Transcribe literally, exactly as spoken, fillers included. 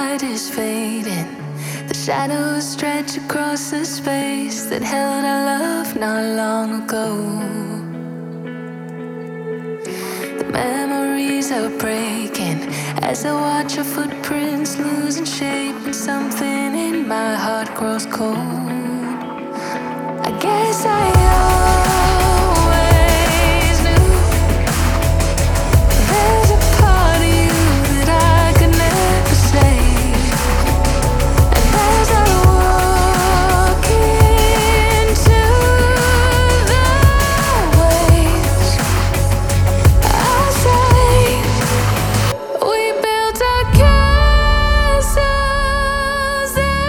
light is fading. The shadows stretch across the space that held our love not long ago. The memories are breaking as I watch our footprints losing shape, and something in my heart grows cold. I guess I